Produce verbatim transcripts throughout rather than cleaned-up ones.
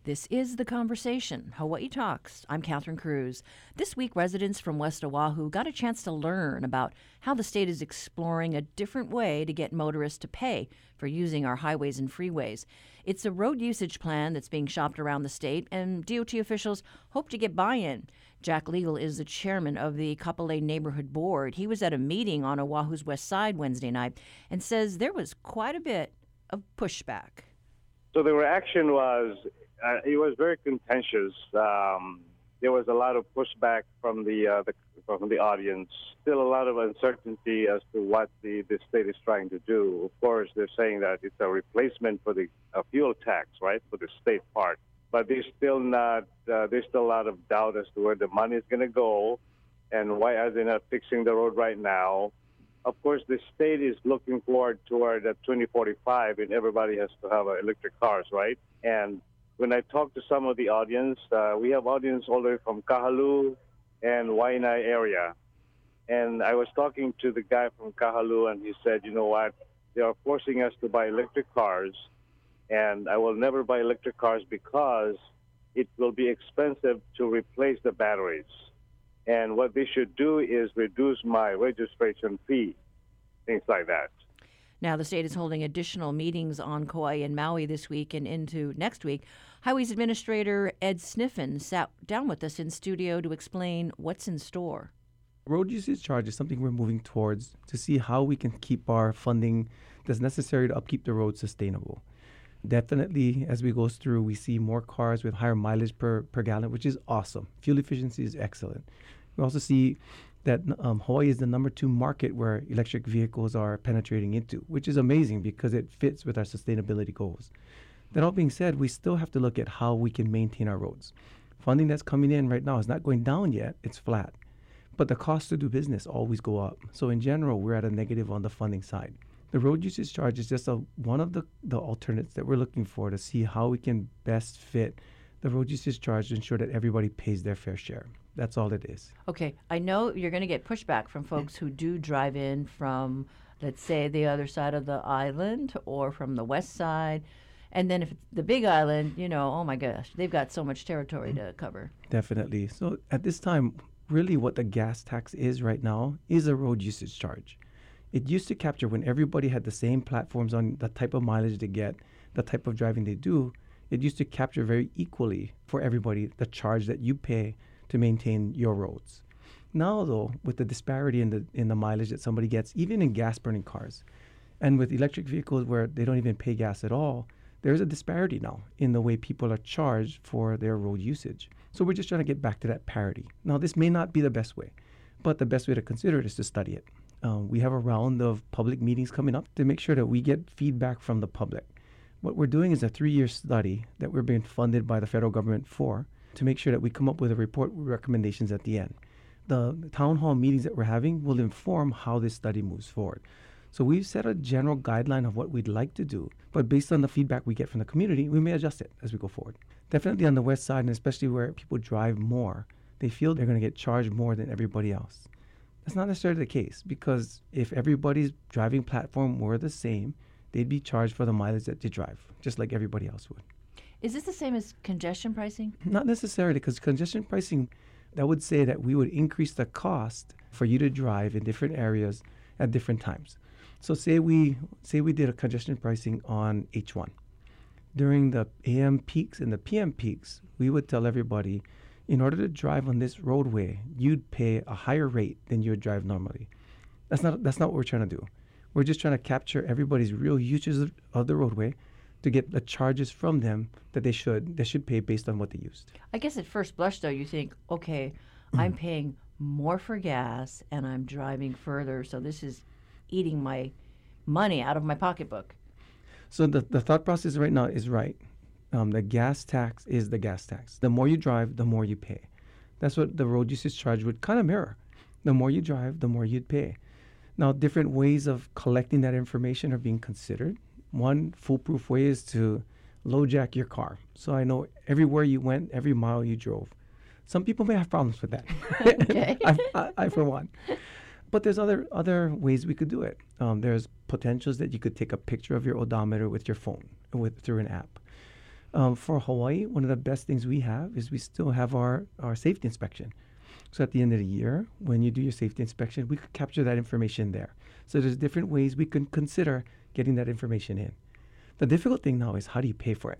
This is The Conversation, Hawaii Talks. I'm Catherine Cruz. This week, residents from West Oahu got a chance to learn about how the state is exploring a different way to get motorists to pay for using our highways and freeways. It's a road usage plan that's being shopped around the state, and D O T officials hope to get buy-in. Jack Legal is the chairman of the Kapolei Neighborhood Board. He was at a meeting on Oahu's west side Wednesday night and says there was quite a bit of pushback. So the reaction was, uh, it was very contentious. Um, there was a lot of pushback from the, uh, the from the audience. Still a lot of uncertainty as to what the, the state is trying to do. Of course, they're saying that it's a replacement for the uh, fuel tax, right, for the state part. But there's still not. Uh, there's still a lot of doubt as to where the money is going to go, and why are they not fixing the road right now? Of course, the state is looking forward toward uh, twenty forty-five, and everybody has to have uh, electric cars, right? And when I talk to some of the audience, uh, we have audience all the way from Kahalu and Waianae area. And I was talking to the guy from Kahalu, and he said, you know what, they are forcing us to buy electric cars, and I will never buy electric cars because it will be expensive to replace the batteries. And what they should do is reduce my registration fee, things like that. Now, the state is holding additional meetings on Kauai and Maui this week and into next week. Highways Administrator Ed Sniffen sat down with us in studio to explain what's in store. Road usage charge is something we're moving towards to see how we can keep our funding that's necessary to upkeep the road sustainable. Definitely, as we go through, we see more cars with higher mileage per, per gallon, which is awesome. Fuel efficiency is excellent. We also see that um, Hawaii is the number two market where electric vehicles are penetrating into, which is amazing because it fits with our sustainability goals. That all being said, we still have to look at how we can maintain our roads. Funding that's coming in right now is not going down yet, it's flat. But the costs to do business always go up. So in general, we're at a negative on the funding side. The road usage charge is just a, one of the, the alternates that we're looking for to see how we can best fit the road usage charge to ensure that everybody pays their fair share. That's all it is. Okay, I know you're going to get pushback from folks who do drive in from, let's say, the other side of the island or from the west side. And then if it's the big island, you know, oh my gosh, they've got so much territory to cover. Definitely. So at this time, really what the gas tax is right now is a road usage charge. It used to capture when everybody had the same platforms on the type of mileage they get, the type of driving they do. It used to capture very equally for everybody the charge that you pay to maintain your roads. Now, though, with the disparity in the in the mileage that somebody gets, even in gas-burning cars, and with electric vehicles where they don't even pay gas at all, there's a disparity now in the way people are charged for their road usage. So we're just trying to get back to that parity. Now, this may not be the best way, but the best way to consider it is to study it. Um, we have a round of public meetings coming up to make sure that we get feedback from the public. What we're doing is a three-year study that we're being funded by the federal government for to make sure that we come up with a report with recommendations at the end. The, the town hall meetings that we're having will inform how this study moves forward. So we've set a general guideline of what we'd like to do, but based on the feedback we get from the community, we may adjust it as we go forward. Definitely on the west side, and especially where people drive more, they feel they're going to get charged more than everybody else. That's not necessarily the case, because if everybody's driving platform were the same, they'd be charged for the mileage that they drive, just like everybody else would. Is this the same as congestion pricing? Not necessarily, because congestion pricing, that would say that we would increase the cost for you to drive in different areas at different times. So say we say we did a congestion pricing on H one. During the A M peaks and the P M peaks, we would tell everybody, in order to drive on this roadway, you'd pay a higher rate than you would drive normally. That's not that's not what we're trying to do. We're just trying to capture everybody's real usage of, of the roadway to get the charges from them that they should they should pay based on what they used. I guess at first blush, though, you think, okay, I'm paying more for gas and I'm driving further, so this is eating my money out of my pocketbook. So the, the thought process right now is right. Um, the gas tax is the gas tax. The more you drive, the more you pay. That's what the road usage charge would kind of mirror. The more you drive, the more you'd pay. Now, different ways of collecting that information are being considered. One foolproof way is to low jack your car. So I know everywhere you went, every mile you drove. Some people may have problems with that. Okay. I, I, I, for one. But there's other other ways we could do it. Um, there's potentials that you could take a picture of your odometer with your phone, with through an app. Um, for Hawaii, one of the best things we have is we still have our, our safety inspection. So at the end of the year, when you do your safety inspection, we could capture that information there. So there's different ways we can consider getting that information in. The difficult thing now is how do you pay for it?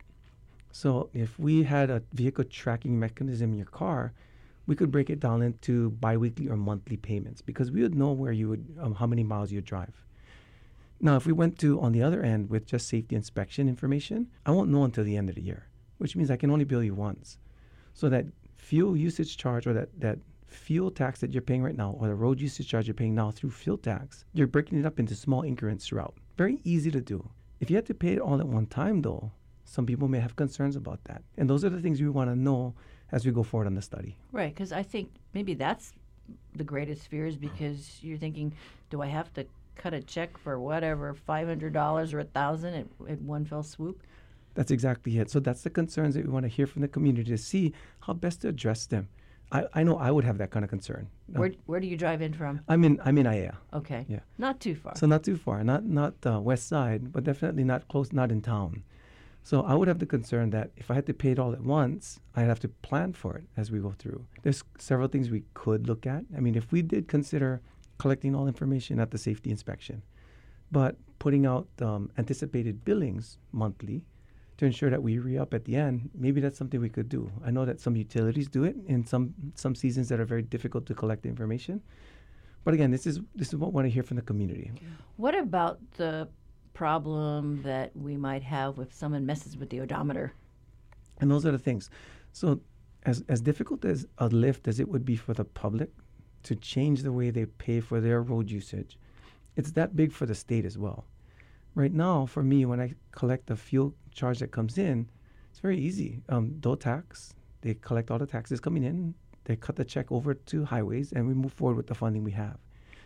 So if we had a vehicle tracking mechanism in your car, we could break it down into biweekly or monthly payments because we would know where you would, um, how many miles you drive. Now, if we went to on the other end with just safety inspection information, I won't know until the end of the year, which means I can only bill you once. So that fuel usage charge or that, that fuel tax that you're paying right now or the road usage charge you're paying now through fuel tax, you're breaking it up into small increments throughout. Very easy to do. If you had to pay it all at one time, though, some people may have concerns about that. And those are the things we want to know as we go forward on the study. Right, because I think maybe that's the greatest fear is because you're thinking, do I have to cut a check for whatever, five hundred dollars or one thousand dollars at, at one fell swoop? That's exactly it. So that's the concerns that we want to hear from the community to see how best to address them. I, I know I would have that kind of concern. Where where do you drive in from? I'm in I'm in I A A. Okay. Yeah. Not too far. So not too far, not not uh, west side, but definitely not close, not in town. So I would have the concern that if I had to pay it all at once, I'd have to plan for it as we go through. There's several things we could look at. I mean, if we did consider collecting all information at the safety inspection, but putting out um, anticipated billings monthly to ensure that we re-up at the end, maybe that's something we could do. I know that some utilities do it in some some seasons that are very difficult to collect the information. But again, this is this is what I want to hear from the community. What about the problem that we might have if someone messes with the odometer? And those are the things. So as as difficult as a lift as it would be for the public to change the way they pay for their road usage, it's that big for the state as well. Right now, for me, when I collect the fuel charge that comes in, it's very easy. Um, D O tax, they collect all the taxes coming in, they cut the check over to highways, and we move forward with the funding we have.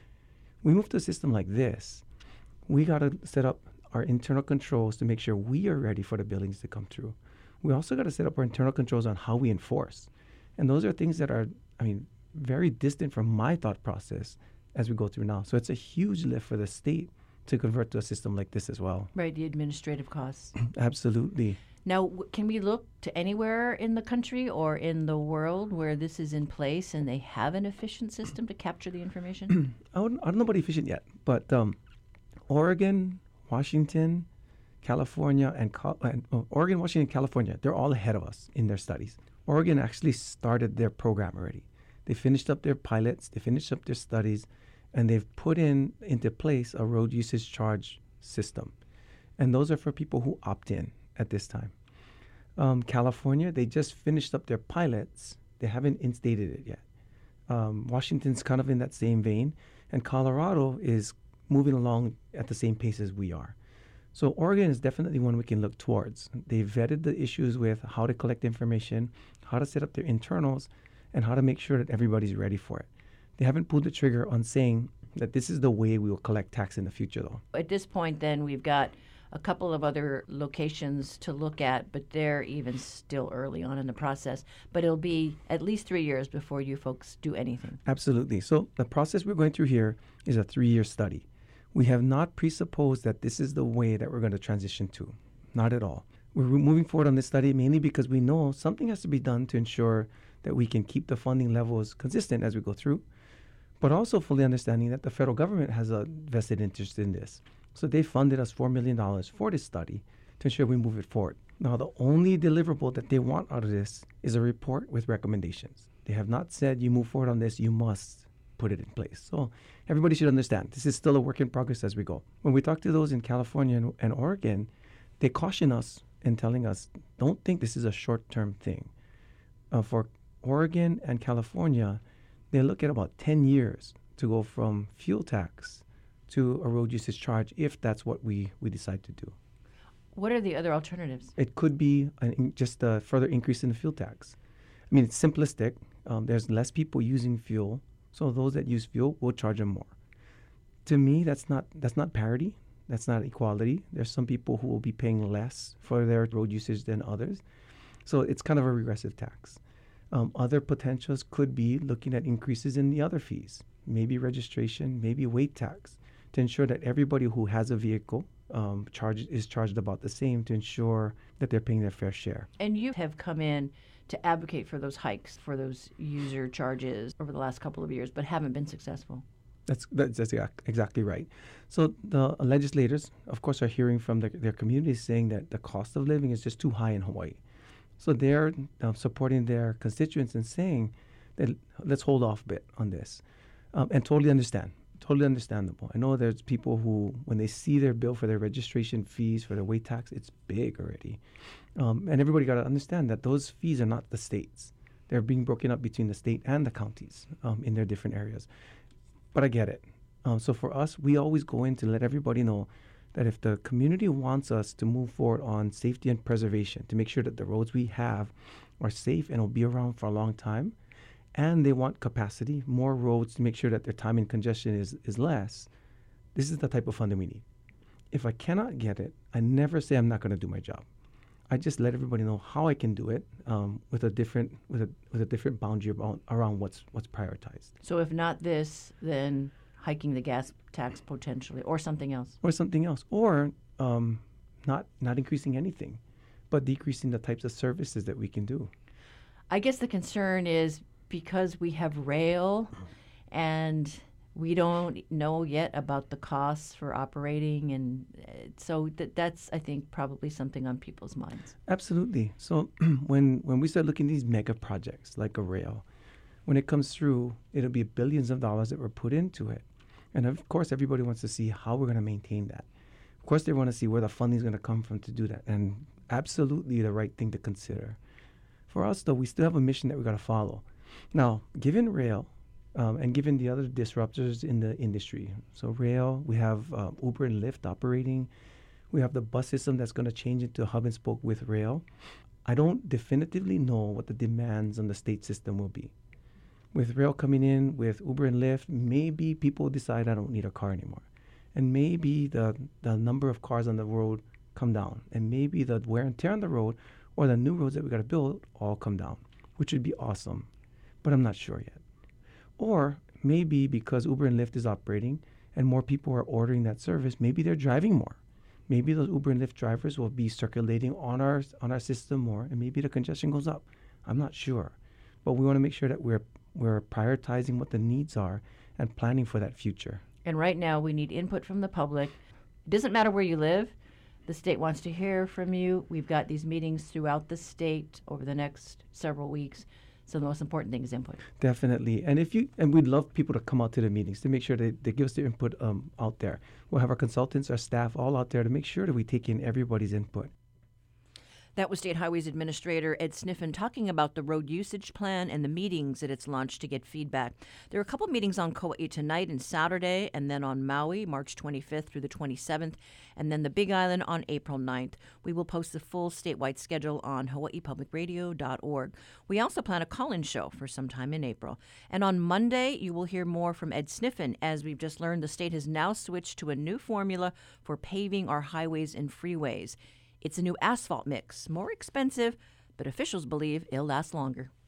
We move to a system like this, we got to set up our internal controls to make sure we are ready for the billings to come through. We also got to set up our internal controls on how we enforce. And those are things that are, I mean, very distant from my thought process as we go through now. So it's a huge lift for the state to convert to a system like this as well. Right, the administrative costs. Absolutely. Now, w- can we look to anywhere in the country or in the world where this is in place and they have an efficient system to capture the information? I, wouldn't- I don't know about efficient yet, but um, Oregon, Washington, California, and, Cal- and oh, Oregon, Washington, and California, they're all ahead of us in their studies. Oregon actually started their program already. They finished up their pilots, they finished up their studies, and they've put in into place a road usage charge system. And those are for people who opt in at this time. Um, California, they just finished up their pilots. They haven't instated it yet. Um, Washington's kind of in that same vein, and Colorado is moving along at the same pace as we are. So Oregon is definitely one we can look towards. They vetted the issues with how to collect information, how to set up their internals, and how to make sure that everybody's ready for it. They haven't pulled the trigger on saying that this is the way we will collect tax in the future, though. At this point, then, we've got a couple of other locations to look at, but they're even still early on in the process. But it'll be at least three years before you folks do anything. Absolutely. So the process we're going through here is a three-year study. We have not presupposed that this is the way that we're going to transition to. Not at all. We're moving forward on this study mainly because we know something has to be done to ensure that we can keep the funding levels consistent as we go through, but also fully understanding that the federal government has a vested interest in this. So they funded us four million dollars for this study to ensure we move it forward. Now, the only deliverable that they want out of this is a report with recommendations. They have not said you move forward on this, you must put it in place. So everybody should understand this is still a work in progress as we go. When we talk to those in California and, and Oregon, they caution us and telling us, don't think this is a short-term thing. Uh, for Oregon and California, they look at about ten years to go from fuel tax to a road usage charge if that's what we, we decide to do. What are the other alternatives? It could be an, in- just a further increase in the fuel tax. I mean, it's simplistic. Um, there's less people using fuel, so those that use fuel will charge them more. To me, that's not that's not parity. That's not equality. There's some people who will be paying less for their road usage than others. So it's kind of a regressive tax. Um, other potentials could be looking at increases in the other fees, maybe registration, maybe weight tax, to ensure that everybody who has a vehicle um, charge is charged about the same to ensure that they're paying their fair share. And you have come in to advocate for those hikes, for those user charges over the last couple of years, but haven't been successful. That's, that's, that's exact- exactly right. So the legislators, of course, are hearing from their, their communities saying that the cost of living is just too high in Hawaii. So they're uh, supporting their constituents and saying that let's hold off a bit on this. Um, and totally understand, totally understandable. I know there's people who, when they see their bill for their registration fees, for their way tax, it's big already. Um, and everybody got to understand that those fees are not the state's. They're being broken up between the state and the counties um, in their different areas. But I get it. Um, so for us, we always go in to let everybody know that if the community wants us to move forward on safety and preservation, to make sure that the roads we have are safe and will be around for a long time, and they want capacity, more roads to make sure that their time in congestion is, is less, this is the type of funding we need. If I cannot get it, I never say I'm not going to do my job. I just let everybody know how I can do it um, with a different with a with a different boundary about, around what's what's prioritized. So if not this, then hiking the gas tax potentially, or something else. Or something else, or um, not not increasing anything, but decreasing the types of services that we can do. I guess the concern is because we have rail and we don't know yet about the costs for operating, and uh, so th- that's, I think, probably something on people's minds. Absolutely. So when when we start looking at these mega projects like a rail, when it comes through, it'll be billions of dollars that were put into it. And of course, everybody wants to see how we're going to maintain that. Of course, they want to see where the funding is going to come from to do that. And absolutely the right thing to consider. For us, though, we still have a mission that we got to follow. Now, given rail, Um, and given the other disruptors in the industry, so rail, we have um, Uber and Lyft operating. We have the bus system that's going to change into a hub and spoke with rail. I don't definitively know what the demands on the state system will be. With rail coming in, with Uber and Lyft, maybe people decide I don't need a car anymore. And maybe the, the number of cars on the road come down. And maybe the wear and tear on the road or the new roads that we got to build all come down, which would be awesome. But I'm not sure yet. Or maybe because Uber and Lyft is operating and more people are ordering that service, maybe they're driving more. Maybe those Uber and Lyft drivers will be circulating on our on our system more, and maybe the congestion goes up. I'm not sure. But we want to make sure that we're we're prioritizing what the needs are and planning for that future. And right now, we need input from the public. It doesn't matter where you live. The state wants to hear from you. We've got these meetings throughout the state over the next several weeks. So the most important thing is input. Definitely. And if you and we'd love people to come out to the meetings to make sure they, they give us their input um, out there. We'll have our consultants, our staff all out there to make sure that we take in everybody's input. That was State Highways Administrator Ed Sniffen talking about the road usage plan and the meetings that it's launched to get feedback. There are a couple meetings on Kauai tonight and Saturday, and then on Maui, March twenty-fifth through the twenty-seventh, and then the Big Island on April ninth. We will post the full statewide schedule on hawaii public radio dot org. We also plan a call-in show for sometime in April. And on Monday, you will hear more from Ed Sniffen. As we've just learned, the state has now switched to a new formula for paving our highways and freeways. It's a new asphalt mix, more expensive, but officials believe it'll last longer.